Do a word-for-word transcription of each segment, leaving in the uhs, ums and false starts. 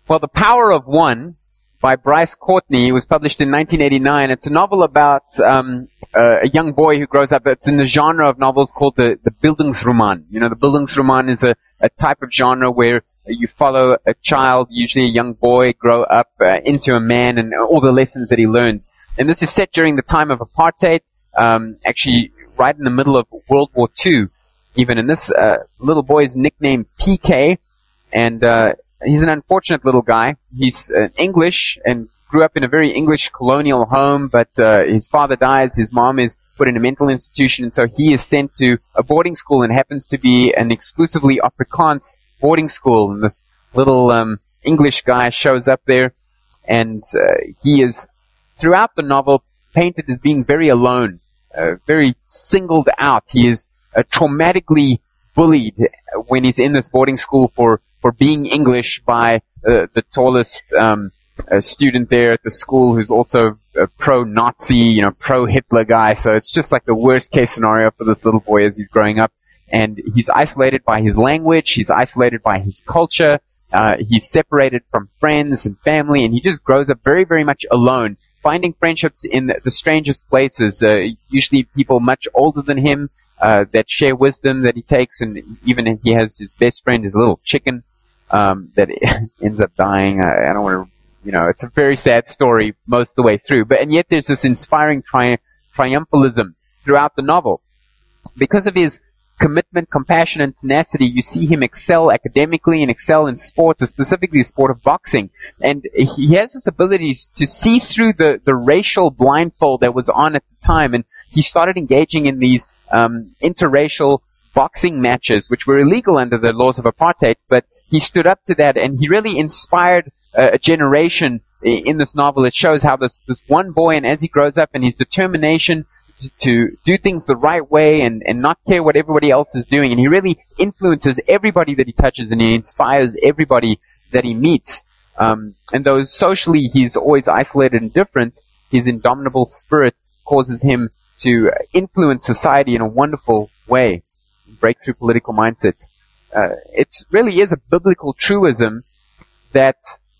Well, The Power of One by Bryce Courtney was published in nineteen eighty-nine. It's a novel about um, uh, a young boy who grows up. It's in the genre of novels called the, the Bildungsroman. You know, the Bildungsroman is a, a type of genre where you follow a child, usually a young boy, grow up uh, into a man and all the lessons that he learns. And this is set during the time of apartheid, um, actually right in the middle of World War Two. Even in this uh, little boy is nicknamed P K, and uh, he's an unfortunate little guy. He's uh, English and grew up in a very English colonial home, but uh, his father dies, his mom is put in a mental institution, and so he is sent to a boarding school, and happens to be an exclusively Afrikaans boarding school. And this little um, English guy shows up there, and uh, he is, throughout the novel, painted as being very alone, uh, very singled out. He is uh, traumatically bullied when he's in this boarding school for, for being English by uh, the tallest um, uh, student there at the school, who's also a pro-Nazi, you know, pro-Hitler guy. So it's just like the worst case scenario for this little boy as he's growing up. And he's isolated by his language, he's isolated by his culture, uh, he's separated from friends and family, and he just grows up very, very much alone, finding friendships in the strangest places, uh, usually people much older than him, uh, that share wisdom that he takes, and even he has his best friend, his little chicken, um, that ends up dying. I, I don't want to, you know, it's a very sad story most of the way through, but, and yet there's this inspiring tri- triumphalism throughout the novel. Because of his commitment, compassion, and tenacity, you see him excel academically and excel in sports, specifically the sport of boxing. And he has this ability to see through the, the racial blindfold that was on at the time, and he started engaging in these um, interracial boxing matches, which were illegal under the laws of apartheid, but he stood up to that, and he really inspired uh, a generation in this novel. It shows how this, this one boy, and as he grows up, and his determination to do things the right way and, and not care what everybody else is doing. And he really influences everybody that he touches, and he inspires everybody that he meets. Um, and though socially he's always isolated and different, his indomitable spirit causes him to influence society in a wonderful way, break through political mindsets. Uh, it really is a biblical truism that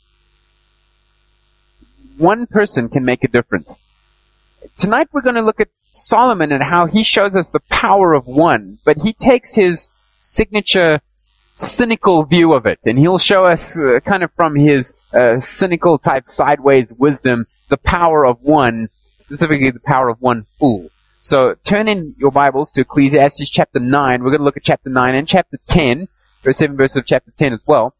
one person can make a difference. Tonight we're going to look at Solomon and how he shows us the power of one, but he takes his signature cynical view of it, and he'll show us uh, kind of from his uh, cynical type sideways wisdom the power of one, specifically the power of one fool. So turn in your Bibles to Ecclesiastes chapter nine. We're going to look at chapter nine and chapter ten, verse seven verse of chapter ten as well.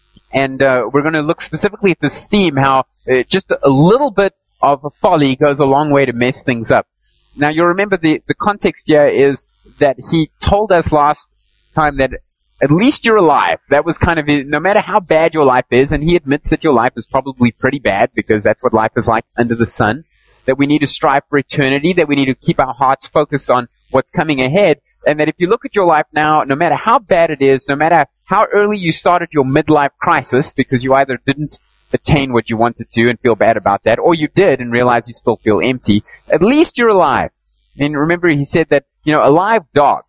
And uh, we're going to look specifically at this theme, how uh, just a little bit of a folly goes a long way to mess things up. Now, you'll remember the, the context here is that he told us last time that at least you're alive. That was kind of, no matter how bad your life is, and he admits that your life is probably pretty bad, because that's what life is like under the sun, that we need to strive for eternity, that we need to keep our hearts focused on what's coming ahead, and that if you look at your life now, no matter how bad it is, no matter how early you started your midlife crisis, because you either didn't attain what you wanted to and feel bad about that, or you did and realize you still feel empty, at least you're alive. And remember, he said that, you know, a live dog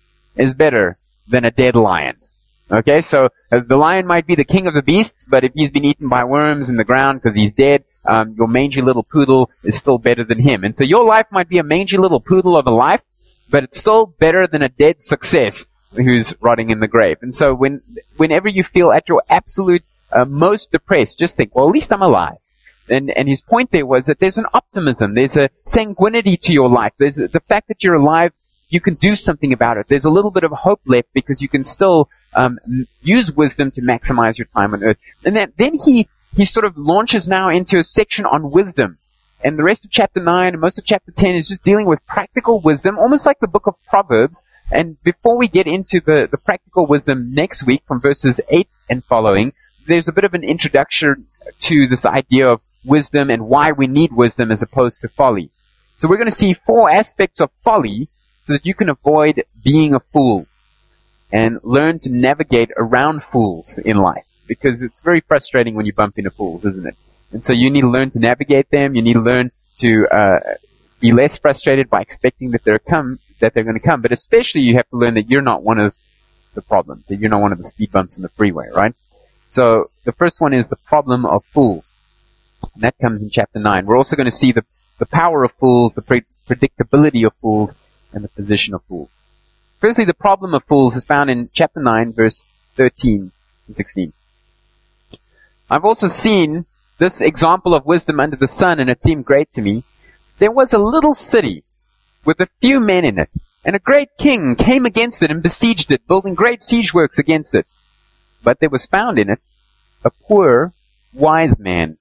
is better than a dead lion. Okay, so uh, the lion might be the king of the beasts, but if he's been eaten by worms in the ground because he's dead, um, your mangy little poodle is still better than him. And so your life might be a mangy little poodle of a life, but it's still better than a dead success who's rotting in the grave. And so when, whenever you feel at your absolute Uh, most depressed, just think, well, at least I'm alive. And, and his point there was that there's an optimism, there's a sanguinity to your life, there's a, the fact that you're alive, you can do something about it. There's a little bit of hope left because you can still um, use wisdom to maximize your time on earth. And that, then he, he sort of launches now into a section on wisdom. And the rest of chapter nine and most of chapter ten is just dealing with practical wisdom, almost like the book of Proverbs. And before we get into the, the practical wisdom next week from verses eight and following, there's a bit of an introduction to this idea of wisdom and why we need wisdom as opposed to folly. So we're going to see four aspects of folly so that you can avoid being a fool and learn to navigate around fools in life, because it's very frustrating when you bump into fools, isn't it? And so you need to learn to navigate them. You need to learn to uh, be less frustrated by expecting that they're come that they're going to come. But especially you have to learn that you're not one of the problems, that you're not one of the speed bumps in the freeway, right? So the first one is the problem of fools. And that comes in chapter nine. We're also going to see the, the power of fools, the pre- predictability of fools, and the position of fools. Firstly, the problem of fools is found in chapter nine, verse thirteen and sixteen. I've also seen this example of wisdom under the sun, and it seemed great to me. There was a little city with a few men in it, and a great king came against it and besieged it, building great siege works against it. But there was found in it a poor, wise man,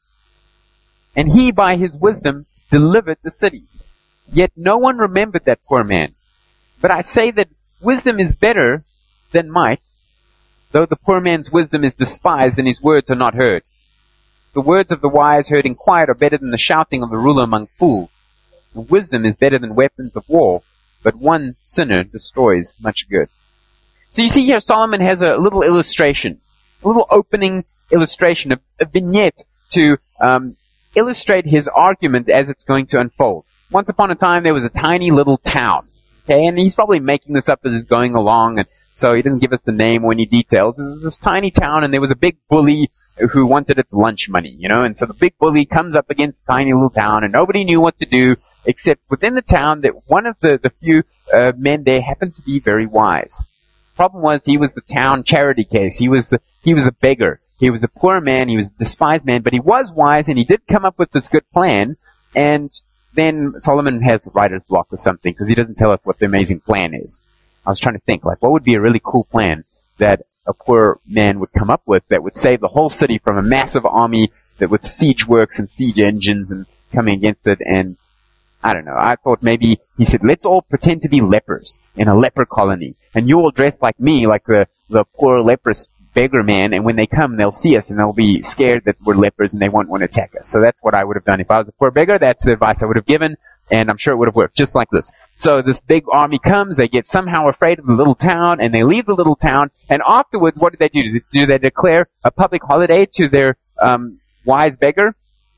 and he by his wisdom delivered the city. Yet no one remembered that poor man. But I say that wisdom is better than might, though the poor man's wisdom is despised and his words are not heard. The words of the wise heard in quiet are better than the shouting of the ruler among fools. And wisdom is better than weapons of war, but one sinner destroys much good. So you see here Solomon has a little illustration, a little opening illustration, a, a vignette to um, illustrate his argument as it's going to unfold. Once upon a time there was a tiny little town, okay, and he's probably making this up as he's going along, and so he doesn't give us the name or any details. It was this tiny town, and there was a big bully who wanted its lunch money, you know, and so the big bully comes up against the tiny little town, and nobody knew what to do, except within the town that one of the, the few uh, men there happened to be very wise. Problem was, he was the town charity case. He was the, he was a beggar. He was a poor man. He was a despised man, but he was wise, and he did come up with this good plan, and then Solomon has writer's block or something, because he doesn't tell us what the amazing plan is. I was trying to think, like, what would be a really cool plan that a poor man would come up with that would save the whole city from a massive army that with siege works and siege engines and coming against it, and I don't know, I thought maybe he said, let's all pretend to be lepers in a leper colony, and you all dress like me, like the, the poor leprous beggar man, and when they come, they'll see us and they'll be scared that we're lepers and they won't want to attack us. So that's what I would have done. If I was a poor beggar, that's the advice I would have given, and I'm sure it would have worked, just like this. So this big army comes, they get somehow afraid of the little town, and they leave the little town, and afterwards, what do they do? Do they declare a public holiday to their um, wise beggar?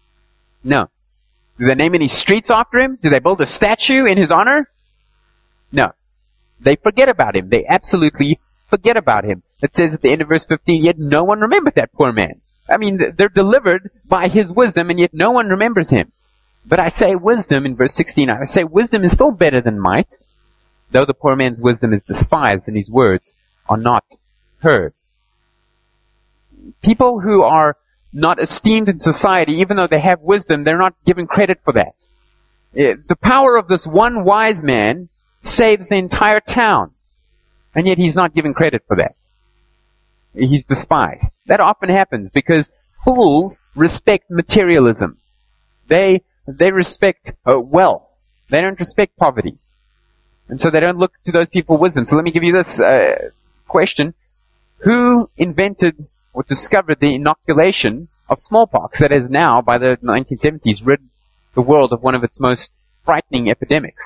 No. Do they name any streets after him? Do they build a statue in his honor? No. They forget about him. They absolutely forget about him. It says at the end of verse fifteen, yet no one remembered that poor man. I mean, they're delivered by his wisdom, and yet no one remembers him. But I say wisdom, in verse sixteen, I say wisdom is still better than might, though the poor man's wisdom is despised and his words are not heard. People who are not esteemed in society, even though they have wisdom, they're not given credit for that. The power of this one wise man saves the entire town, and yet he's not given credit for that. He's despised. That often happens because fools respect materialism. They They respect uh, wealth. They don't respect poverty. And so they don't look to those people with wisdom. So let me give you this uh, question. Who invented or discovered the inoculation of smallpox that has now, by the nineteen seventies, rid the world of one of its most frightening epidemics?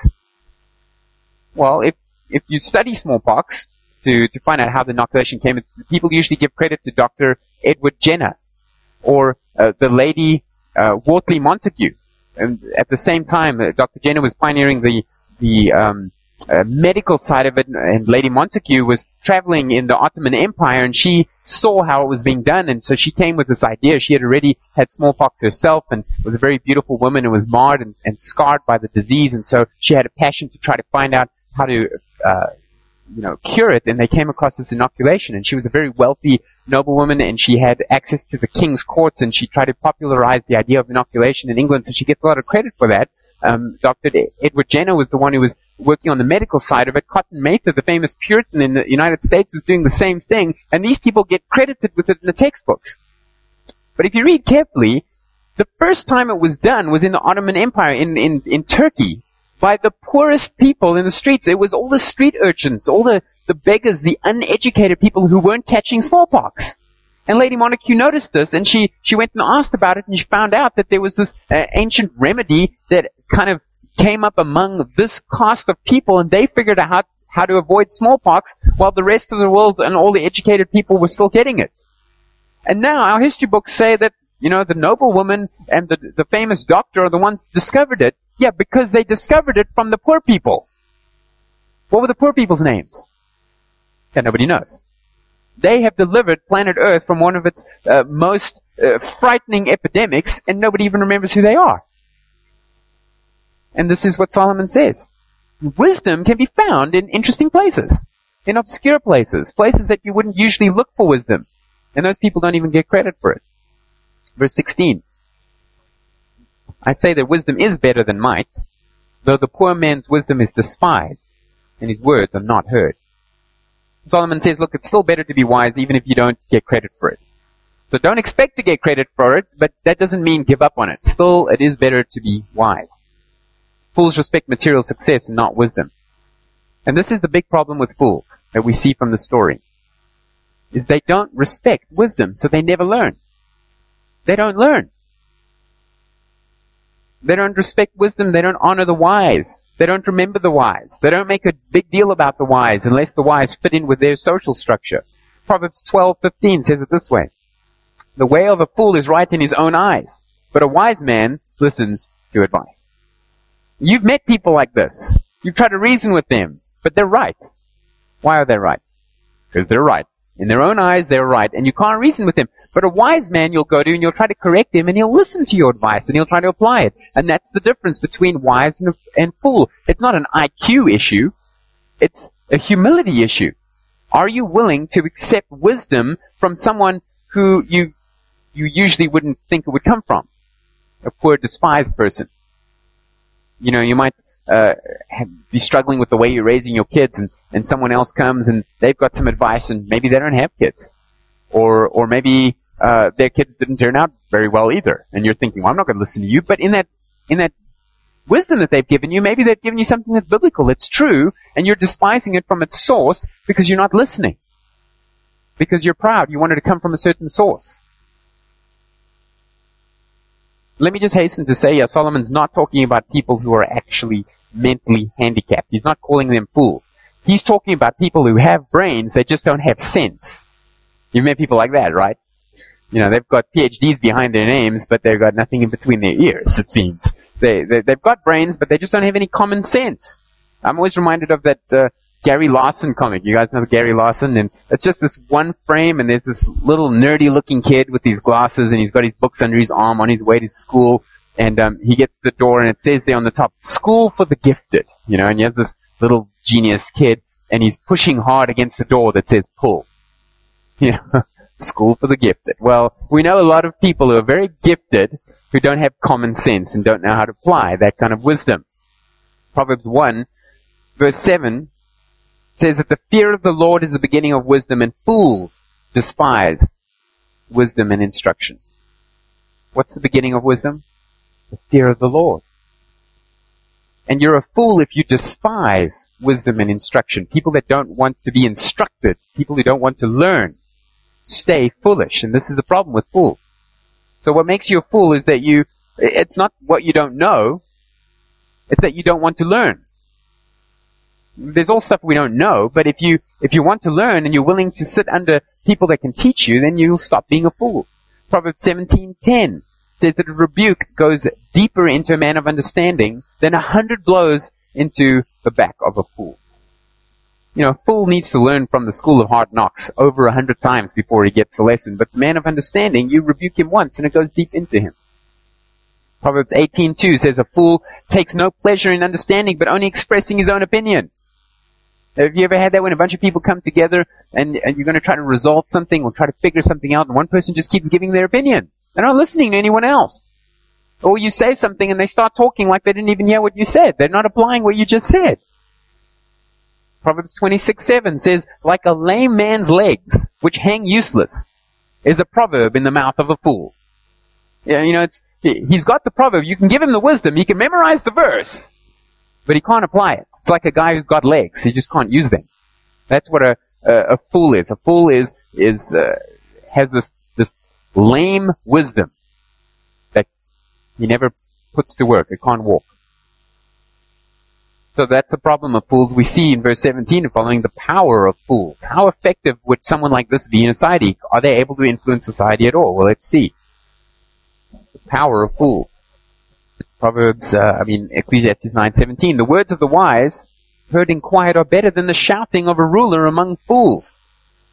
Well, if if you study smallpox to, to find out how the inoculation came, people usually give credit to Doctor Edward Jenner or uh, the lady uh, Wortley Montagu. And at the same time, uh, Doctor Jenner was pioneering the the um, uh, medical side of it, and Lady Montagu was traveling in the Ottoman Empire, and she saw how it was being done, and so she came with this idea. She had already had smallpox herself, and was a very beautiful woman, and was marred and, and scarred by the disease, and so she had a passion to try to find out how to, uh, you know, cure it, and they came across this inoculation, and she was a very wealthy noblewoman, and she had access to the king's courts, and she tried to popularize the idea of inoculation in England, so she gets a lot of credit for that. Um, Doctor Edward Jenner was the one who was working on the medical side of it. Cotton Mather, the famous Puritan in the United States, was doing the same thing, and these people get credited with it in the textbooks. But if you read carefully, the first time it was done was in the Ottoman Empire, in, in, in Turkey, by the poorest people in the streets. It was all the street urchins, all the, the beggars, the uneducated people who weren't catching smallpox. And Lady Montagu noticed this, and she, she went and asked about it, and she found out that there was this uh, ancient remedy that kind of came up among this caste of people, and they figured out how, how to avoid smallpox, while the rest of the world and all the educated people were still getting it. And now our history books say that, you know, the noblewoman and the, the famous doctor are the ones who discovered it. Yeah, because they discovered it from the poor people. What were the poor people's names? That nobody knows. They have delivered planet Earth from one of its uh, most uh, frightening epidemics, and nobody even remembers who they are. And this is what Solomon says. Wisdom can be found in interesting places, in obscure places, places that you wouldn't usually look for wisdom. And those people don't even get credit for it. Verse sixteen. I say that wisdom is better than might, though the poor man's wisdom is despised, and his words are not heard. Solomon says, look, it's still better to be wise even if you don't get credit for it. So don't expect to get credit for it, but that doesn't mean give up on it. Still, it is better to be wise. Fools respect material success and not wisdom. And this is the big problem with fools that we see from the story. Is they don't respect wisdom, so they never learn. They don't learn. They don't respect wisdom, they don't honor the wise. They don't remember the wise. They don't make a big deal about the wise unless the wise fit in with their social structure. Proverbs twelve fifteen says it this way. The way of a fool is right in his own eyes, but a wise man listens to advice. You've met people like this. You've tried to reason with them, but they're right. Why are they right? Because they're right. In their own eyes, they're right, and you can't reason with them. But a wise man you'll go to and you'll try to correct him, and he'll listen to your advice, and he'll try to apply it. And that's the difference between wise and, and fool. It's not an I Q issue. It's a humility issue. Are you willing to accept wisdom from someone who you you usually wouldn't think it would come from? A poor, despised person. You know, you might uh, have, be struggling with the way you're raising your kids, and, and someone else comes and they've got some advice, and maybe they don't have kids. Or or maybe uh, their kids didn't turn out very well either. And you're thinking, well, I'm not going to listen to you. But in that in that wisdom that they've given you, maybe they've given you something that's biblical, it's true, and you're despising it from its source because you're not listening. Because you're proud. You want it to come from a certain source. Let me just hasten to say, uh, Solomon's not talking about people who are actually mentally handicapped. He's not calling them fools. He's talking about people who have brains, they just don't have sense. You've met people like that, right? You know, they've got P H Ds behind their names, but they've got nothing in between their ears, it seems. They, they, they've got brains, but they just don't have any common sense. I'm always reminded of that uh, Gary Larson comic. You guys know Gary Larson? And it's just this one frame, and there's this little nerdy-looking kid with these glasses, and he's got his books under his arm on his way to school. And um, he gets to the door, and it says there on the top, "School for the Gifted." You know, and he has this little genius kid, and he's pushing hard against the door that says "Pull." You know, school for the gifted. Well, we know a lot of people who are very gifted who don't have common sense and don't know how to apply that kind of wisdom. Proverbs one, verse seven, says that the fear of the Lord is the beginning of wisdom, and fools despise wisdom and instruction. What's the beginning of wisdom? The fear of the Lord. And you're a fool if you despise wisdom and instruction. People that don't want to be instructed, people who don't want to learn, stay foolish. And this is the problem with fools. So what makes you a fool is that you, it's not what you don't know, it's that you don't want to learn. There's all stuff we don't know, but if you, if you want to learn and you're willing to sit under people that can teach you, then you'll stop being a fool. Proverbs seventeen ten says that a rebuke goes deeper into a man of understanding than a hundred blows into the back of a fool. You know, a fool needs to learn from the school of hard knocks over a hundred times before he gets the lesson. But the man of understanding, you rebuke him once and it goes deep into him. Proverbs eighteen two says a fool takes no pleasure in understanding but only expressing his own opinion. Have you ever had that when a bunch of people come together and, and you're going to try to resolve something or try to figure something out and one person just keeps giving their opinion? They're not listening to anyone else. Or you say something and they start talking like they didn't even hear what you said. They're not applying what you just said. Proverbs twenty-six seven says, like a lame man's legs, which hang useless, is a proverb in the mouth of a fool. Yeah, you know, it's, he's got the proverb. You can give him the wisdom. He can memorize the verse, but he can't apply it. It's like a guy who's got legs. He just can't use them. That's what a, a, a fool is. A fool is, is, uh, has this, this lame wisdom that he never puts to work. It can't walk. So that's the problem of fools. We see in verse seventeen and following the power of fools. How effective would someone like this be in society? Are they able to influence society at all? Well, let's see. The power of fools. Proverbs, uh, I mean, Ecclesiastes nine seventeen. The words of the wise, heard in quiet, are better than the shouting of a ruler among fools.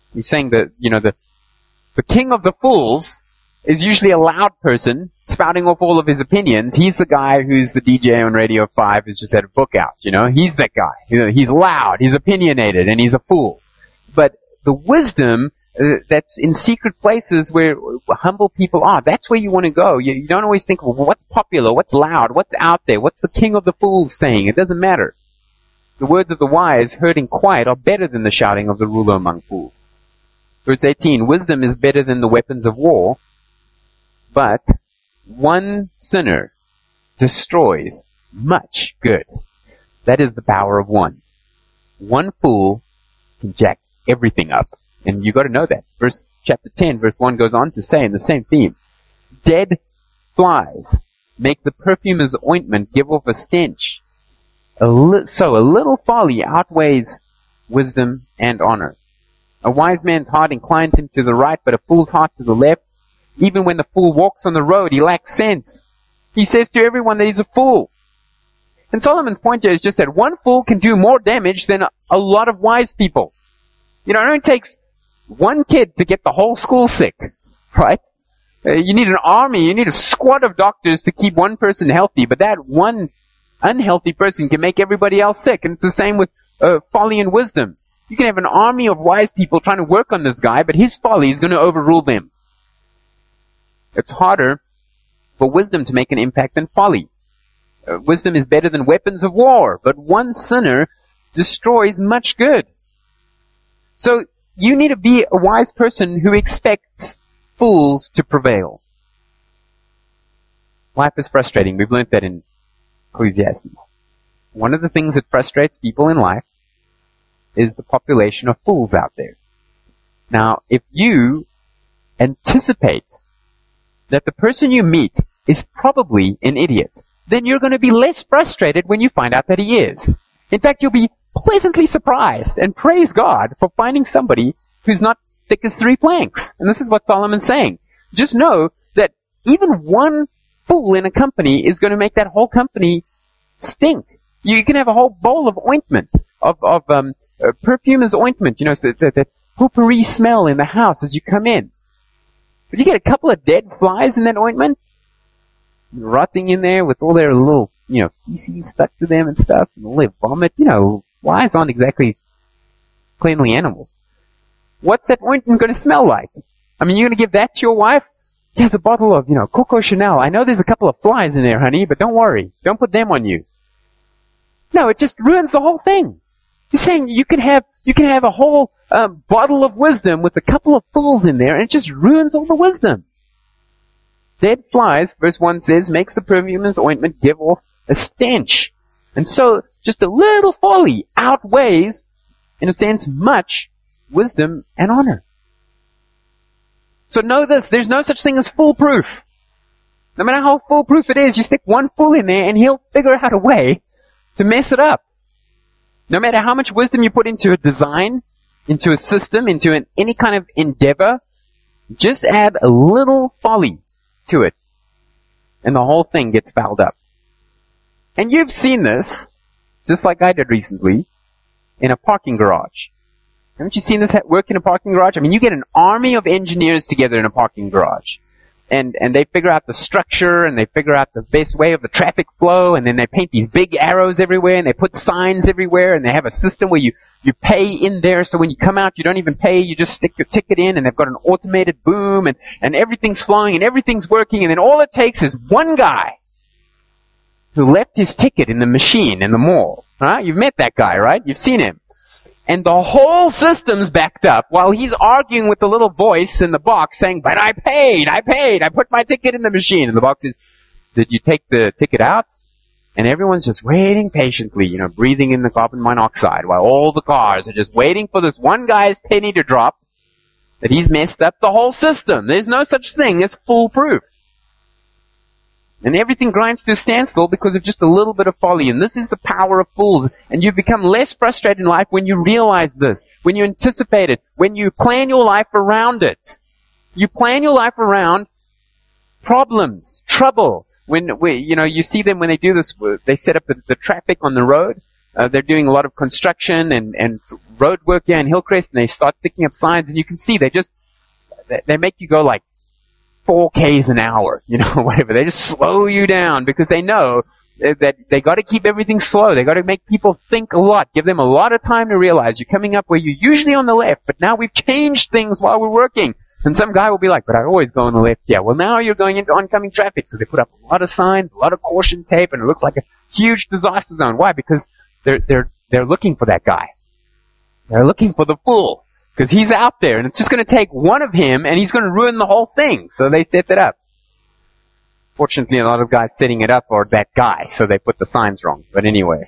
He's saying that, you know, the, the king of the fools is usually a loud person spouting off all of his opinions. He's the guy who's the D J on Radio five who's just had a book out, you know. He's that guy. You know, he's loud, he's opinionated, and he's a fool. But the wisdom uh, that's in secret places where humble people are, that's where you want to go. You, you don't always think, well, what's popular, what's loud, what's out there, what's the king of the fools saying? It doesn't matter. The words of the wise, heard in quiet, are better than the shouting of the ruler among fools. Verse eighteen, wisdom is better than the weapons of war, but one sinner destroys much good. That is the power of one. One fool can jack everything up. And you got to know that. Verse chapter ten, verse one goes on to say in the same theme, dead flies make the perfumer's ointment give off a stench. A li- so a little folly outweighs wisdom and honor. A wise man's heart inclines him to the right, but a fool's heart to the left. Even when the fool walks on the road, he lacks sense. He says to everyone that he's a fool. And Solomon's point here is just that one fool can do more damage than a, a lot of wise people. You know, it only takes one kid to get the whole school sick, right? Uh, you need an army, you need a squad of doctors to keep one person healthy, but that one unhealthy person can make everybody else sick. And it's the same with uh, folly and wisdom. You can have an army of wise people trying to work on this guy, but his folly is going to overrule them. It's harder for wisdom to make an impact than folly. Uh, wisdom is better than weapons of war, but one sinner destroys much good. So you need to be a wise person who expects fools to prevail. Life is frustrating. We've learned that in Ecclesiastes. One of the things that frustrates people in life is the population of fools out there. Now, if you anticipate that the person you meet is probably an idiot, then you're going to be less frustrated when you find out that he is. In fact, you'll be pleasantly surprised and praise God for finding somebody who's not thick as three planks. And this is what Solomon's saying. Just know that even one fool in a company is going to make that whole company stink. You can have a whole bowl of ointment, of, of um, uh, perfumer's ointment, you know, so that, that potpourri smell in the house as you come in. But you get a couple of dead flies in that ointment, rotting in there with all their little, you know, feces stuck to them and stuff, and all their vomit. You know, flies aren't exactly cleanly animals. What's that ointment going to smell like? I mean, you're going to give that to your wife? Here's a bottle of, you know, Coco Chanel. I know there's a couple of flies in there, honey, but don't worry. Don't put them on you. No, it just ruins the whole thing. He's saying you can have, you can have a whole uh, bottle of wisdom with a couple of fools in there, and it just ruins all the wisdom. Dead flies, verse one says, makes the perfumer's ointment give off a stench. And so, just a little folly outweighs, in a sense, much wisdom and honor. So know this, there's no such thing as foolproof. No matter how foolproof it is, you stick one fool in there and he'll figure out a way to mess it up. No matter how much wisdom you put into a design, into a system, into an, any kind of endeavor, just add a little folly to it, and the whole thing gets fouled up. And you've seen this, just like I did recently, in a parking garage. Haven't you seen this work in a parking garage? I mean, you get an army of engineers together in a parking garage. And, and they figure out the structure, and they figure out the best way of the traffic flow, and then they paint these big arrows everywhere, and they put signs everywhere, and they have a system where you, you pay in there, so when you come out, you don't even pay, you just stick your ticket in, and they've got an automated boom, and, and everything's flowing, and everything's working, and then all it takes is one guy who left his ticket in the machine in the mall. Right? You've met that guy, right? You've seen him. And the whole system's backed up while he's arguing with the little voice in the box saying, but I paid, I paid, I put my ticket in the machine. And the box says, did you take the ticket out? And everyone's just waiting patiently, you know, breathing in the carbon monoxide while all the cars are just waiting for this one guy's penny to drop that he's messed up the whole system. There's no such thing as foolproof. And everything grinds to a standstill because of just a little bit of folly. And this is the power of fools. And you become less frustrated in life when you realize this, when you anticipate it, when you plan your life around it. You plan your life around problems, trouble. When, we, you know, you see them when they do this, they set up the, the traffic on the road. uh, they're doing a lot of construction and, and road work here in Hillcrest, and they start picking up signs, and you can see they just, they, they make you go like four K's an hour, you know, whatever. They just slow you down because they know that they got to keep everything slow. They got to make people think a lot, give them a lot of time to realize you're coming up where you're usually on the left, but now we've changed things while we're working. And some guy will be like, but I always go on the left. Yeah, well now you're going into oncoming traffic. So they put up a lot of signs, a lot of caution tape, and it looks like a huge disaster zone. Why? Because they're, they're, they're looking for that guy. They're looking for the fool. Because he's out there, and it's just going to take one of him, and he's going to ruin the whole thing. So they set it up. Fortunately, a lot of guys setting it up are that guy, so they put the signs wrong. But anyway,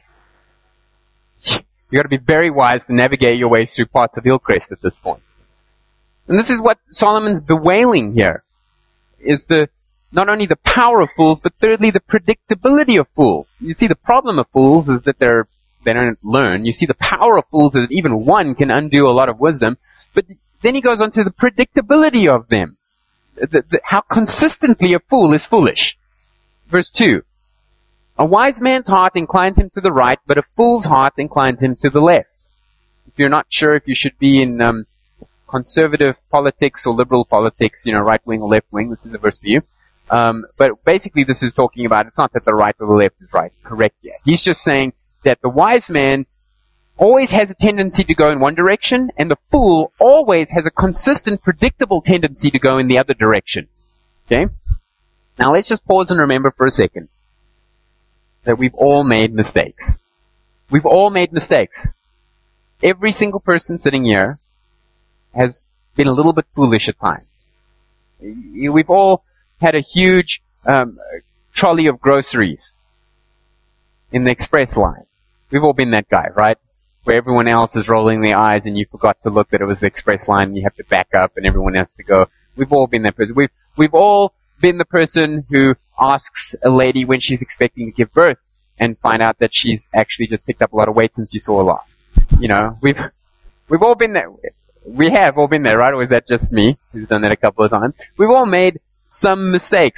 you got to be very wise to navigate your way through parts of Hillcrest at this point. And this is what Solomon's bewailing here, is the not only the power of fools, but thirdly the predictability of fools. You see, the problem of fools is that they're they don't learn. You see, the power of fools is that even one can undo a lot of wisdom. But then he goes on to the predictability of them. The, the, how consistently a fool is foolish. Verse two. A wise man's heart inclines him to the right, but a fool's heart inclines him to the left. If you're not sure if you should be in um, conservative politics or liberal politics, you know, right wing or left wing, this is a verse for you. Um, but basically this is talking about, it's not that the right or the left is right, correct yet. He's just saying that the wise man always has a tendency to go in one direction, and the fool always has a consistent, predictable tendency to go in the other direction. Okay? Now let's just pause and remember for a second that we've all made mistakes. We've all made mistakes. Every single person sitting here has been a little bit foolish at times. We've all had a huge um, trolley of groceries in the express line. We've all been that guy, right? Where everyone else is rolling their eyes and you forgot to look that it was the express line and you have to back up and everyone has to go. We've all been that person. We've, we've all been the person who asks a lady when she's expecting to give birth and find out that she's actually just picked up a lot of weight since you saw her last. You know, we've, we've all been there. We have all been there, right? Or is that just me who's done that a couple of times? We've all made some mistakes.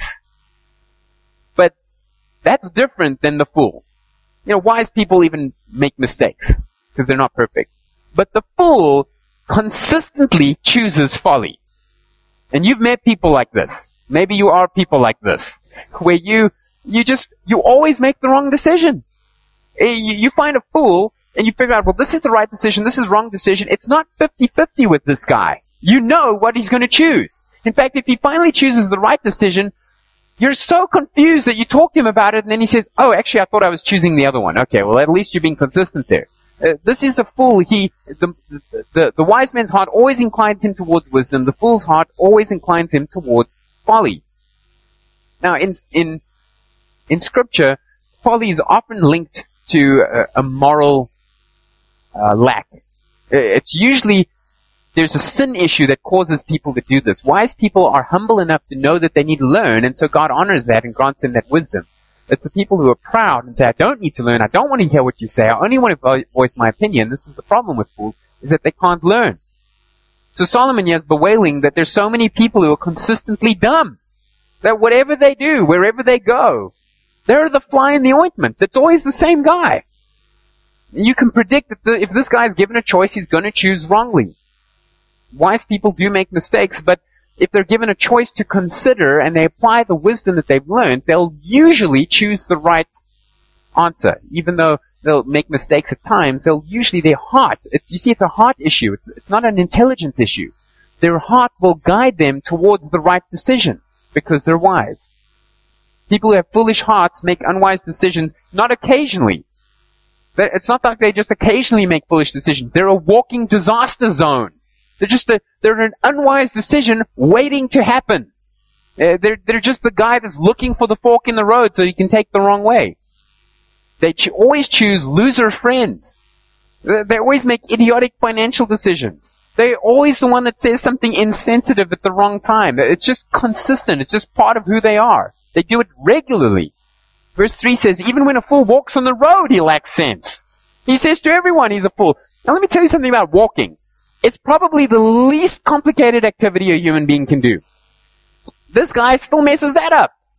But that's different than the fool. You know, wise people even make mistakes because they're not perfect. But the fool consistently chooses folly. And you've met people like this. Maybe you are people like this, where you, you just, you always make the wrong decision. You, you find a fool and you figure out, well, this is the right decision, this is the wrong decision. It's not fifty-fifty with this guy. You know what he's going to choose. In fact, if he finally chooses the right decision, you're so confused that you talk to him about it, and then he says, oh, actually, I thought I was choosing the other one. Okay, well, at least you're being consistent there. Uh, this is the fool. He, the, the, the wise man's heart always inclines him towards wisdom. The fool's heart always inclines him towards folly. Now, in, in, in scripture, folly is often linked to a, a moral uh, lack. It's usually, there's a sin issue that causes people to do this. Wise people are humble enough to know that they need to learn, and so God honors that and grants them that wisdom. It's the people who are proud and say, I don't need to learn, I don't want to hear what you say, I only want to voice my opinion. This is the problem with fools, is that they can't learn. So Solomon here is bewailing that there's so many people who are consistently dumb. That whatever they do, wherever they go, they're the fly in the ointment. It's always the same guy. You can predict that the, if this guy is given a choice, he's going to choose wrongly. Wise people do make mistakes, but if they're given a choice to consider and they apply the wisdom that they've learned, they'll usually choose the right answer. Even though they'll make mistakes at times, they'll usually, their heart, it, you see, it's a heart issue. It's, it's not an intelligence issue. Their heart will guide them towards the right decision because they're wise. People who have foolish hearts make unwise decisions, not occasionally. It's not like they just occasionally make foolish decisions. They're a walking disaster zone. They're just a, they're an unwise decision waiting to happen. Uh, they're, they're just the guy that's looking for the fork in the road so he can take the wrong way. They ch- always choose loser friends. They, they always make idiotic financial decisions. They're always the one that says something insensitive at the wrong time. It's just consistent. It's just part of who they are. They do it regularly. Verse three says, even when a fool walks on the road, he lacks sense. He says to everyone he's a fool. Now let me tell you something about walking. It's probably the least complicated activity a human being can do. This guy still messes that up.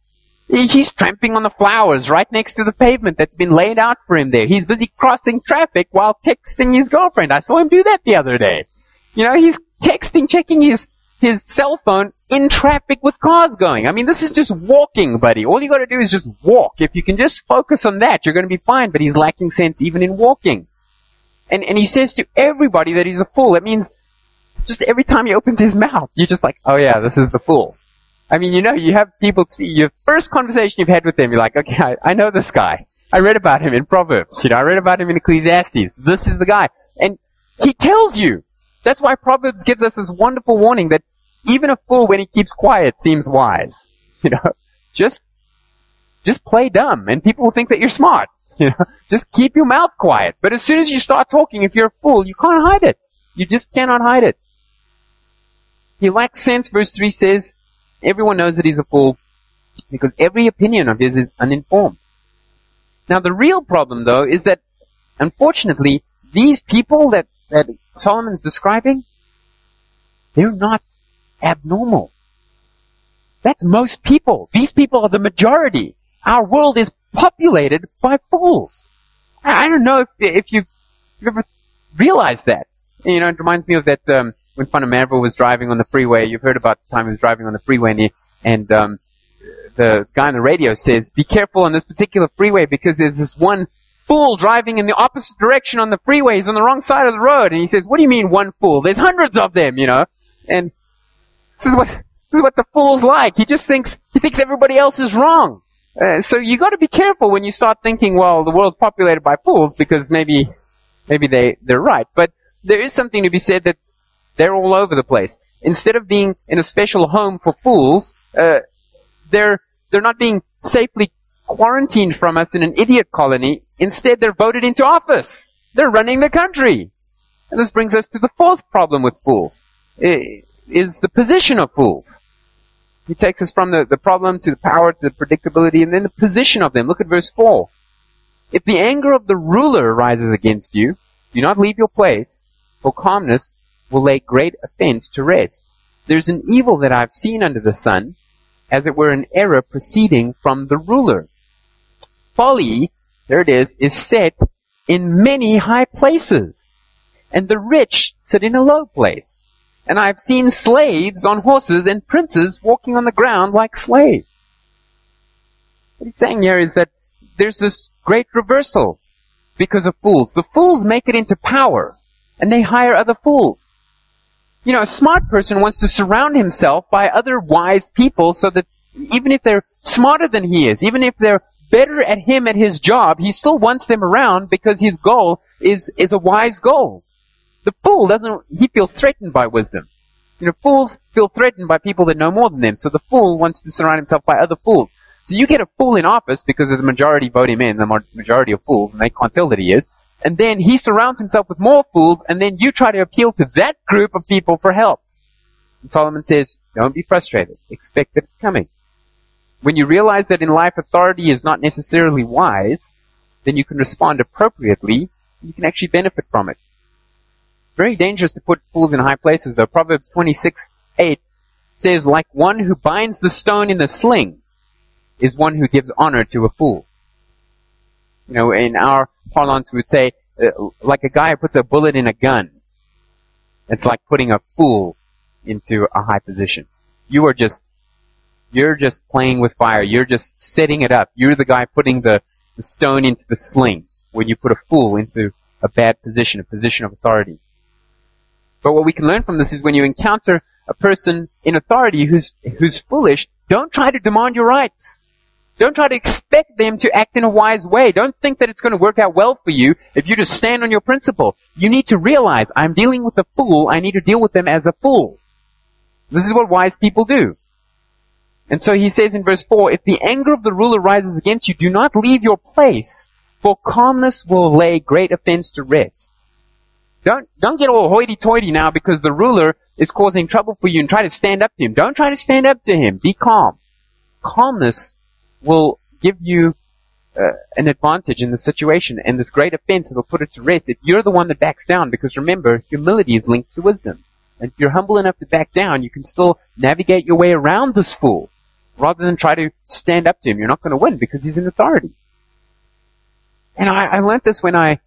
He, he's tramping on the flowers right next to the pavement that's been laid out for him there. He's busy crossing traffic while texting his girlfriend. I saw him do that the other day. You know, he's texting, checking his, his cell phone in traffic with cars going. I mean, this is just walking, buddy. All you gotta do is just walk. If you can just focus on that, you're gonna be fine, but he's lacking sense even in walking. And, and he says to everybody that he's a fool. That means just every time he opens his mouth, you're just like, oh yeah, this is the fool. I mean, you know, you have people, your first conversation you've had with them, you're like, okay, I, I know this guy. I read about him in Proverbs. You know, I read about him in Ecclesiastes. This is the guy. And he tells you. That's why Proverbs gives us this wonderful warning that even a fool, when he keeps quiet, seems wise. You know, just, just play dumb and people will think that you're smart. You know, just keep your mouth quiet. But as soon as you start talking, if you're a fool, you can't hide it. You just cannot hide it. He lacks sense, verse three says, everyone knows that he's a fool because every opinion of his is uninformed. Now the real problem though is that, unfortunately, these people that, that Solomon's describing, they're not abnormal. That's most people. These people are the majority. Our world is populated by fools. I don't know if, if you've, you've ever realized that. You know, it reminds me of that, um, when Fundamanville was driving on the freeway. You've heard about the time he was driving on the freeway and, he, and um, the guy on the radio says, be careful on this particular freeway because there's this one fool driving in the opposite direction on the freeway. He's on the wrong side of the road. And he says, what do you mean one fool? There's hundreds of them, you know. And this is what, this is what the fool's like. He just thinks, he thinks everybody else is wrong. Uh, so you got to be careful when you start thinking, well, the world's populated by fools because maybe, maybe they, they're right. But there is something to be said that they're all over the place. Instead of being in a special home for fools, uh, they're, they're not being safely quarantined from us in an idiot colony. Instead, they're voted into office. They're running the country. And this brings us to the fourth problem with fools, is the position of fools. He takes us from the, the problem to the power to the predictability and then the position of them. Look at verse four. If the anger of the ruler rises against you, do not leave your place, for calmness will lay great offense to rest. There's an evil that I've seen under the sun, as it were an error proceeding from the ruler. Folly, there it is, is set in many high places, and the rich sit in a low place. And I've seen slaves on horses and princes walking on the ground like slaves. What he's saying here is that there's this great reversal because of fools. The fools make it into power, and they hire other fools. You know, a smart person wants to surround himself by other wise people so that even if they're smarter than he is, even if they're better at him at his job, he still wants them around because his goal is, is a wise goal. The fool doesn't, he feels threatened by wisdom. You know, fools feel threatened by people that know more than them, so the fool wants to surround himself by other fools. So you get a fool in office because the majority vote him in, the majority of fools, and they can't tell that he is. And then he surrounds himself with more fools, and then you try to appeal to that group of people for help. And Solomon says, don't be frustrated. Expect that it's coming. When you realize that in life authority is not necessarily wise, then you can respond appropriately, and you can actually benefit from it. It's very dangerous to put fools in high places, though. Proverbs twenty-six eight says, like one who binds the stone in the sling is one who gives honor to a fool. You know, in our parlance we would say, uh, like a guy who puts a bullet in a gun. It's like putting a fool into a high position. You are just, you're just playing with fire. You're just setting it up. You're the guy putting the, the stone into the sling when you put a fool into a bad position, a position of authority. But what we can learn from this is when you encounter a person in authority who's, who's foolish, don't try to demand your rights. Don't try to expect them to act in a wise way. Don't think that it's going to work out well for you if you just stand on your principle. You need to realize, I'm dealing with a fool, I need to deal with them as a fool. This is what wise people do. And so he says in verse four, if the anger of the ruler rises against you, do not leave your place, for calmness will lay great offense to rest. Don't, don't get all hoity-toity now because the ruler is causing trouble for you and try to stand up to him. Don't try to stand up to him. Be calm. Calmness will give you uh, an advantage in the situation, and this great offense will put it to rest if you're the one that backs down, because remember, humility is linked to wisdom. And if you're humble enough to back down, you can still navigate your way around this fool. rather than try to stand up to him. You're not going to win because he's in authority. And I, I learned this when I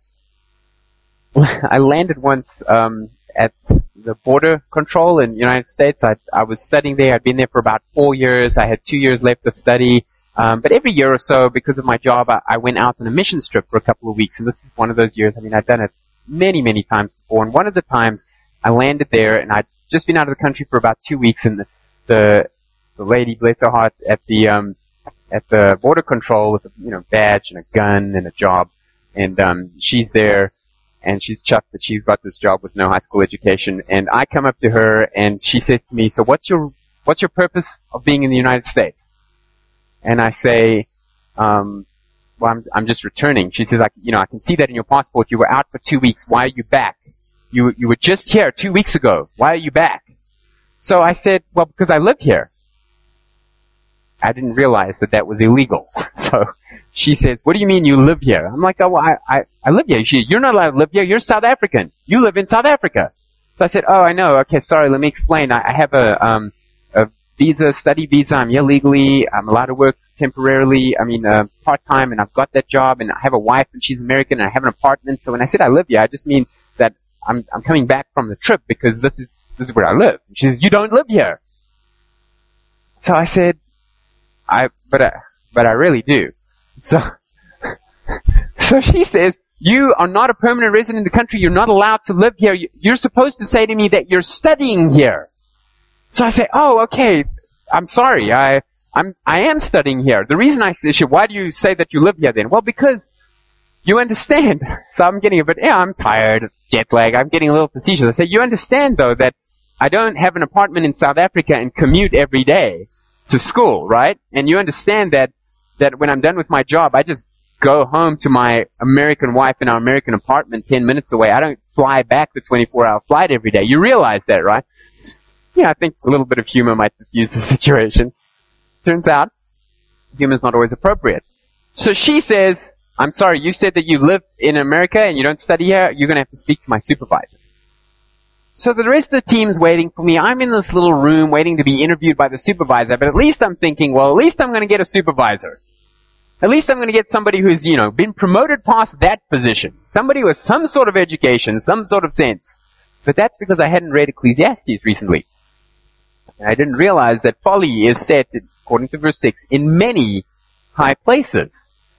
I landed once um, at the border control in the United States. I, I was studying there. I'd been there for about four years. I had two years left of study. Um, but every year or so, because of my job, I, I went out on a mission trip for a couple of weeks. And this was one of those years. I mean, I'd done it many, many times before. And one of the times I landed there, and I'd just been out of the country for about two weeks. And the the, the lady, bless her heart, at the um, at the border control with a you know badge and a gun and a job, and um, she's there. And she's chuffed that she's got this job with no high school education. And I come up to her and she says to me, so what's your, what's your purpose of being in the United States? And I say, um, well, I'm, I'm just returning. She says, like, you know, I can see that in your passport. You were out for two weeks. Why are you back? You, you were just here two weeks ago. Why are you back? So I said, well, because I live here. I didn't realize that that was illegal. So she says, what do you mean you live here? I'm like, oh, well, I, I, I live here. She, you're not allowed to live here. You're South African. You live in South Africa. So I said, oh, I know. Okay, sorry. Let me explain. I, I have a, um, a visa, study visa. I'm here legally. I'm allowed to work temporarily. I mean, uh, part-time, and I've got that job, and I have a wife, and she's American, and I have an apartment. So when I said I live here, I just mean that I'm, I'm coming back from the trip because this is, this is where I live. She says, you don't live here. So I said, I, but I, but I really do. So, so she says, you are not a permanent resident in the country. You're not allowed to live here. You're supposed to say to me that you're studying here. So I say, oh, okay. I'm sorry. I, I'm, I am studying here. The reason I say, why do you say that you live here then? Well, because you understand. So I'm getting a bit, yeah, I'm tired, jet lag. I'm getting a little facetious. I say, you understand though that I don't have an apartment in South Africa and commute every day to school, right? And you understand that, that when I'm done with my job, I just go home to my American wife in our American apartment ten minutes away. I don't fly back the twenty-four hour flight every day. You realize that, right? Yeah, I think a little bit of humor might diffuse the situation. Turns out, humor's not always appropriate. So she says, I'm sorry, you said that you live in America and you don't study here. You're going to have to speak to my supervisor. So the rest of the team's waiting for me. I'm in this little room waiting to be interviewed by the supervisor, but at least I'm thinking, well, at least I'm going to get a supervisor. At least I'm going to get somebody who's, you know, been promoted past that position. Somebody with some sort of education, some sort of sense. But that's because I hadn't read Ecclesiastes recently. And I didn't realize that folly is set, according to verse six, in many high places.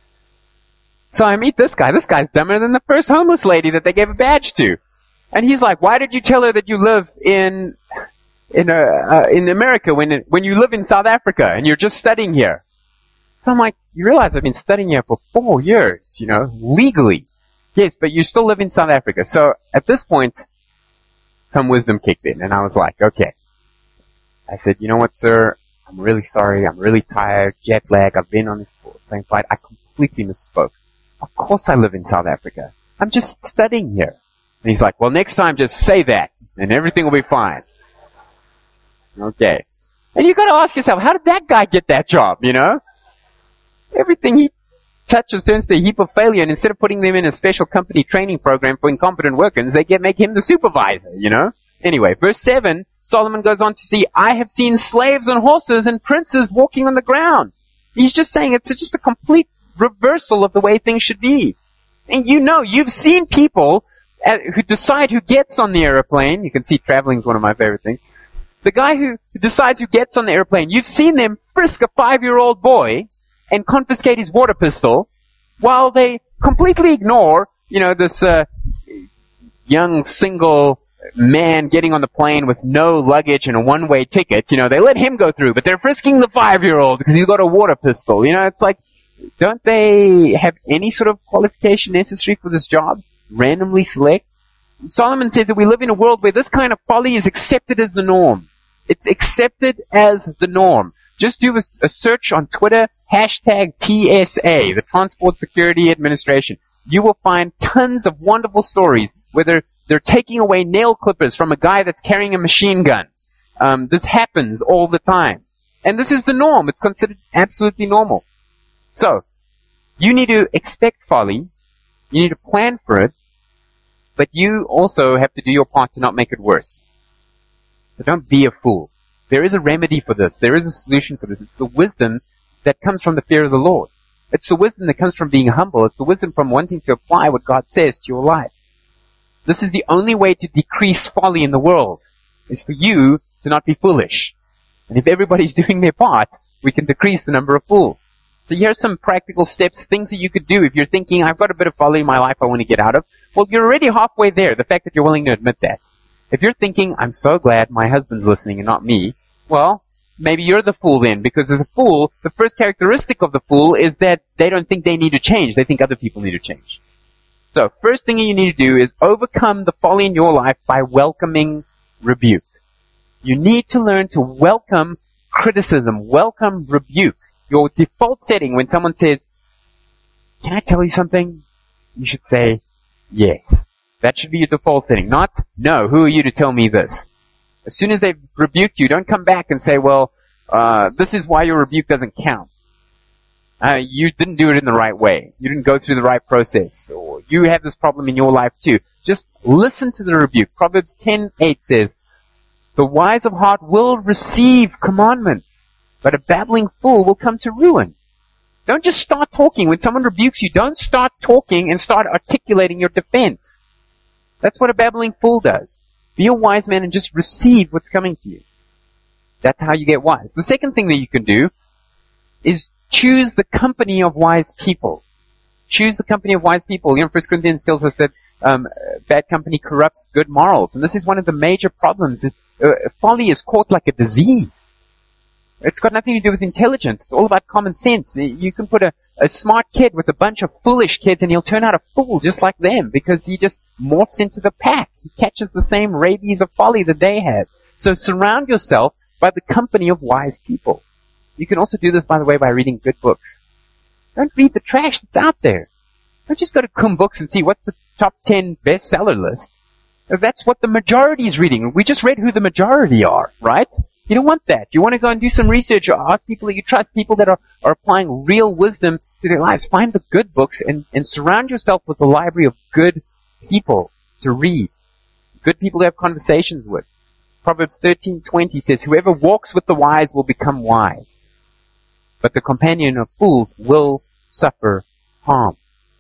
So I meet this guy. This guy's dumber than the first homeless lady that they gave a badge to. And he's like, why did you tell her that you live in in uh, uh, in America when when you live in South Africa and you're just studying here? So I'm like, you realize I've been studying here for four years, you know, legally. Yes, but you still live in South Africa. So at this point, some wisdom kicked in, and I was like, okay. I said, you know what, sir? I'm really sorry. I'm really tired, jet lag. I've been on this plane flight. I completely misspoke. Of course I live in South Africa. I'm just studying here. And he's like, well, next time just say that, and everything will be fine. Okay. And you gotta ask yourself, how did that guy get that job, you know? Everything he touches turns to a heap of failure, and instead of putting them in a special company training program for incompetent workers, they get make him the supervisor, you know? Anyway, verse seven, Solomon goes on to see, I have seen slaves on horses and princes walking on the ground. He's just saying it's just a complete reversal of the way things should be. And you know, you've seen people who decide who gets on the airplane. You can see traveling is one of my favorite things. The guy who decides who gets on the airplane, you've seen them frisk a five-year-old boy and confiscate his water pistol while they completely ignore, you know, this uh, young single man getting on the plane with no luggage and a one-way ticket. You know, they let him go through, but they're frisking the five-year-old because he's got a water pistol. You know, it's like, don't they have any sort of qualification necessary for this job? Randomly select? Solomon says that we live in a world where this kind of folly is accepted as the norm. It's accepted as the norm. Just do a, a search on Twitter, hashtag T S A, the Transport Security Administration. You will find tons of wonderful stories where they're, they're taking away nail clippers from a guy that's carrying a machine gun. Um, this happens all the time. And this is the norm. It's considered absolutely normal. So, you need to expect folly. You need to plan for it. But you also have to do your part to not make it worse. So don't be a fool. There is a remedy for this. There is a solution for this. It's the wisdom that comes from the fear of the Lord. It's the wisdom that comes from being humble. It's the wisdom from wanting to apply what God says to your life. This is the only way to decrease folly in the world, is for you to not be foolish. And if everybody's doing their part, we can decrease the number of fools. So here's some practical steps, things that you could do if you're thinking, I've got a bit of folly in my life I want to get out of. Well, you're already halfway there, the fact that you're willing to admit that. If you're thinking, I'm so glad my husband's listening and not me, well, maybe you're the fool then, because as a fool, the first characteristic of the fool is that they don't think they need to change. They think other people need to change. So, first thing you need to do is overcome the folly in your life by welcoming rebuke. You need to learn to welcome criticism, welcome rebuke. Your default setting when someone says, can I tell you something? You should say, yes. That should be your default setting. Not, no, who are you to tell me this? As soon as they've rebuked you, don't come back and say, well, uh, this is why your rebuke doesn't count. Uh, you didn't do it in the right way. You didn't go through the right process. Or you have this problem in your life too. Just listen to the rebuke. Proverbs ten eight says, the wise of heart will receive commandments, but a babbling fool will come to ruin. Don't just start talking. When someone rebukes you, don't start talking and start articulating your defense. That's what a babbling fool does. Be a wise man and just receive what's coming to you. That's how you get wise. The second thing that you can do is choose the company of wise people. Choose the company of wise people. You know, First Corinthians tells us that um, bad company corrupts good morals. And this is one of the major problems. It, uh, folly is caught like a disease. It's got nothing to do with intelligence. It's all about common sense. You can put a, a smart kid with a bunch of foolish kids and he'll turn out a fool just like them because he just morphs into the pack. He catches the same rabies of folly that they have. So surround yourself by the company of wise people. You can also do this, by the way, by reading good books. Don't read the trash that's out there. Don't just go to Cum Books and see what's the top ten bestseller list. That's what the majority is reading. We just read who the majority are, right? You don't want that. You want to go and do some research or ask people that you trust, people that are, are applying real wisdom to their lives. Find the good books and, and surround yourself with a library of good people to read. Good people to have conversations with. Proverbs thirteen twenty says, whoever walks with the wise will become wise, but the companion of fools will suffer harm.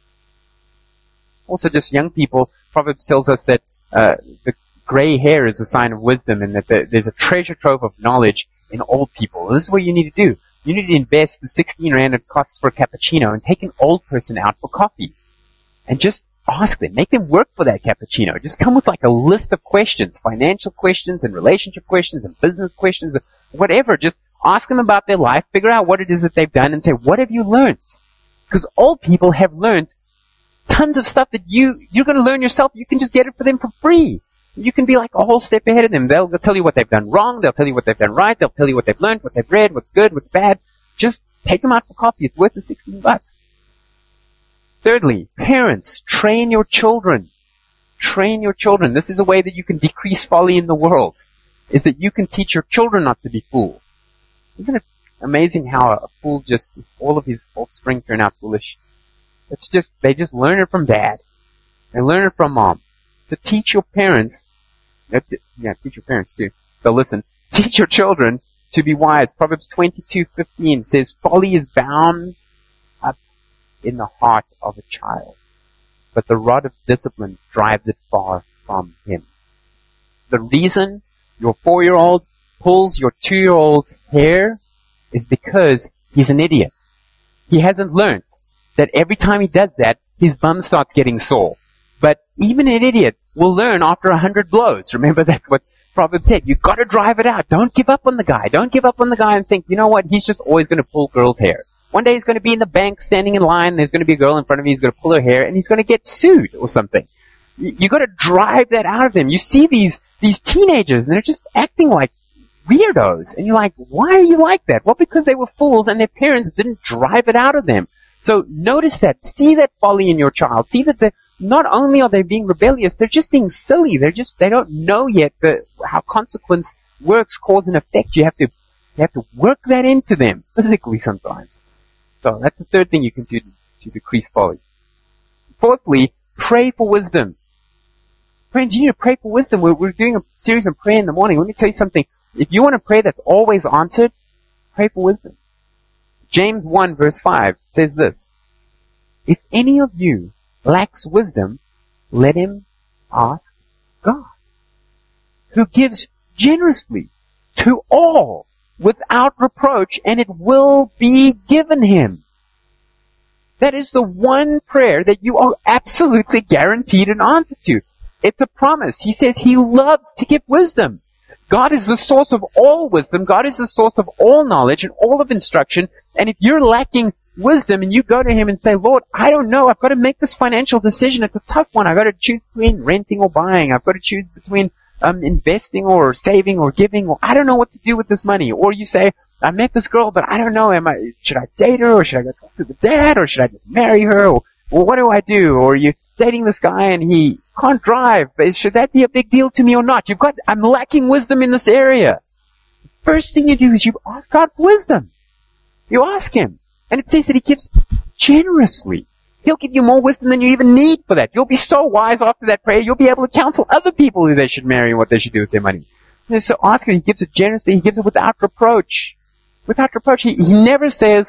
Also, just young people, Proverbs tells us that uh, the gray hair is a sign of wisdom and that the, there's a treasure trove of knowledge in old people. And this is what you need to do. You need to invest the sixteen rand it costs for a cappuccino and take an old person out for coffee. And just ask them. Make them work for that cappuccino. Just come with like a list of questions, financial questions and relationship questions and business questions, whatever. Just ask them about their life, figure out what it is that they've done and say, what have you learned? Because old people have learned tons of stuff that you, you're going to learn yourself. You can just get it for them for free. You can be like a whole step ahead of them. They'll, they'll tell you what they've done wrong. They'll tell you what they've done right. They'll tell you what they've learned, what they've read, what's good, what's bad. Just take them out for coffee. It's worth the sixteen bucks. Thirdly, parents, train your children. Train your children. This is a way that you can decrease folly in the world, is that you can teach your children not to be fools. Isn't it amazing how a fool just, all of his offspring turn out foolish? It's just, they just learn it from dad. They learn it from mom. To teach your parents, yeah, teach your parents too, so listen, teach your children to be wise. Proverbs twenty-two fifteen says, folly is bound up in the heart of a child, but the rod of discipline drives it far from him. The reason your four-year-old pulls your two-year-old's hair is because he's an idiot. He hasn't learned that every time he does that, his bum starts getting sore. But even an idiot will learn after a hundred blows. Remember, that's what Proverbs said. You've got to drive it out. Don't give up on the guy. Don't give up on the guy and think, you know what, he's just always going to pull girls' hair. One day he's going to be in the bank standing in line, there's going to be a girl in front of him, he's going to pull her hair, and he's going to get sued or something. You, you've got to drive that out of them. You see these, these teenagers, and they're just acting like weirdos. And you're like, why are you like that? Well, because they were fools and their parents didn't drive it out of them. So notice that. See that folly in your child. See that the not only are they being rebellious, they're just being silly. They're just, they don't know yet the, how consequence works, cause and effect. You have to, you have to work that into them physically sometimes. So that's the third thing you can do to, to decrease folly. Fourthly, pray for wisdom. Friends, you need to pray for wisdom. We're, we're doing a series on prayer in the morning. Let me tell you something. If you want to pray that's always answered, pray for wisdom. James one verse five says this, if any of you lacks wisdom, let him ask God, who gives generously to all without reproach, and it will be given him. That is the one prayer that you are absolutely guaranteed an answer to. It's a promise. He says he loves to give wisdom. God is the source of all wisdom. God is the source of all knowledge and all of instruction. And if you're lacking wisdom and you go to him and say, Lord, I don't know. I've got to make this financial decision. It's a tough one. I've got to choose between renting or buying. I've got to choose between um, investing or saving or giving, or I don't know what to do with this money. Or you say, I met this girl, but I don't know. Am I, should I date her, or should I go talk to the dad, or should I just marry her? Or, or what do I do? Or you dating this guy and he can't drive. Should that be a big deal to me or not? You've got, I'm lacking wisdom in this area. First thing you do is you ask God for wisdom. You ask him. And it says that he gives generously. He'll give you more wisdom than you even need for that. You'll be so wise after that prayer, you'll be able to counsel other people who they should marry and what they should do with their money. And so ask him. He gives it generously. He gives it without reproach. Without reproach. He, he never says,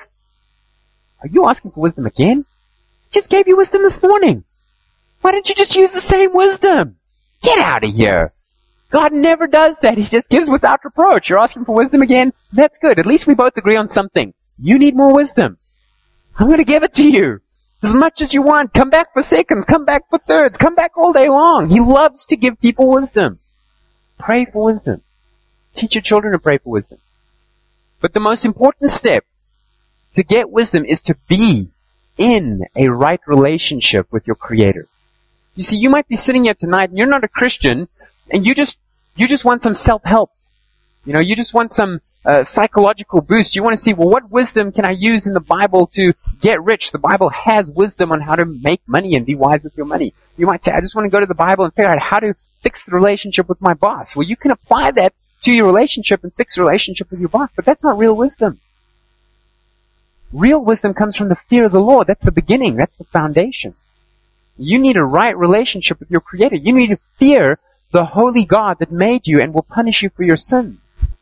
are you asking for wisdom again? He just gave you wisdom this morning. Why don't you just use the same wisdom? Get out of here. God never does that. He just gives without reproach. You're asking for wisdom again? That's good. At least we both agree on something. You need more wisdom. I'm going to give it to you. As much as you want. Come back for seconds. Come back for thirds. Come back all day long. He loves to give people wisdom. Pray for wisdom. Teach your children to pray for wisdom. But the most important step to get wisdom is to be in a right relationship with your Creator. You see, you might be sitting here tonight and you're not a Christian, and you just you just want some self-help. You know, you just want some uh, psychological boost. You want to see, well, what wisdom can I use in the Bible to get rich? The Bible has wisdom on how to make money and be wise with your money. You might say, I just want to go to the Bible and figure out how to fix the relationship with my boss. Well, you can apply that to your relationship and fix the relationship with your boss, but that's not real wisdom. Real wisdom comes from the fear of the Lord. That's the beginning. That's the foundation. You need a right relationship with your Creator. You need to fear the holy God that made you and will punish you for your sins.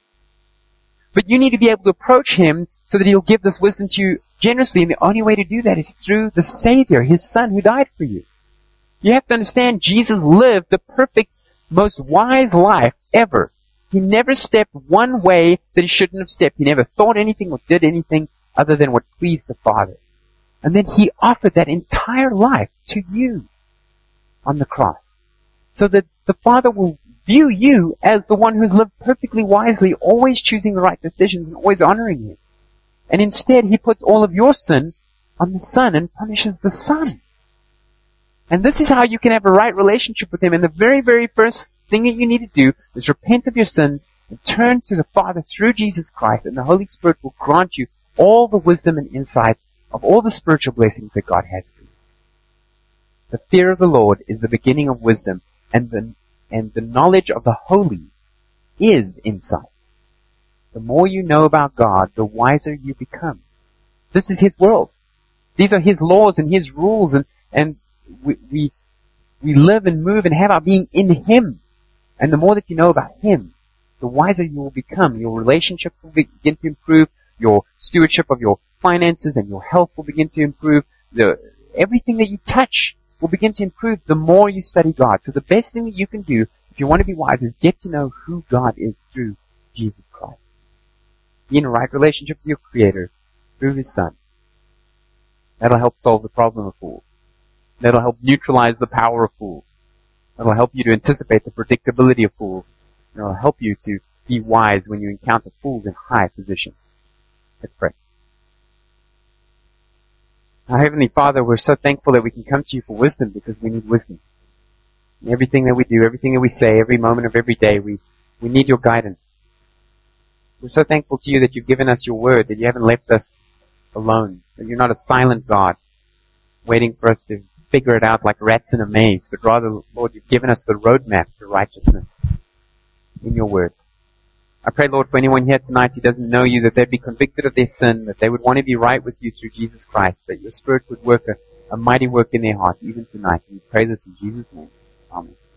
But you need to be able to approach Him so that He'll give this wisdom to you generously, and the only way to do that is through the Savior, His Son, who died for you. You have to understand, Jesus lived the perfect, most wise life ever. He never stepped one way that He shouldn't have stepped. He never thought anything or did anything other than what pleased the Father. And then He offered that entire life to you on the cross, so that the Father will view you as the one who's lived perfectly wisely, always choosing the right decisions and always honoring you. And instead, He puts all of your sin on the Son and punishes the Son. And this is how you can have a right relationship with Him. And the very, very first thing that you need to do is repent of your sins and turn to the Father through Jesus Christ, and the Holy Spirit will grant you all the wisdom and insight of all the spiritual blessings that God has for you. The fear of the Lord is the beginning of wisdom, and the, and the knowledge of the holy is insight. The more you know about God, the wiser you become. This is His world. These are His laws and His rules, and, and we, we, we live and move and have our being in Him. And the more that you know about Him, the wiser you will become. Your relationships will begin to improve. Your stewardship of your finances and your health will begin to improve. The, everything that you touch will begin to improve the more you study God. So the best thing that you can do if you want to be wise is get to know who God is through Jesus Christ. Be in a right relationship with your Creator through His Son. That'll help solve the problem of fools. That'll help neutralize the power of fools. That'll help you to anticipate the predictability of fools. And it'll help you to be wise when you encounter fools in high position. Let's pray. Our Heavenly Father, we're so thankful that we can come to You for wisdom, because we need wisdom. In everything that we do, everything that we say, every moment of every day, we, we need Your guidance. We're so thankful to You that You've given us Your word, that You haven't left us alone, that You're not a silent God, waiting for us to figure it out like rats in a maze, but rather, Lord, You've given us the roadmap to righteousness in Your word. I pray, Lord, for anyone here tonight who doesn't know You, that they'd be convicted of their sin, that they would want to be right with You through Jesus Christ, that Your Spirit would work a, a mighty work in their heart, even tonight. And we pray this in Jesus' name. Amen.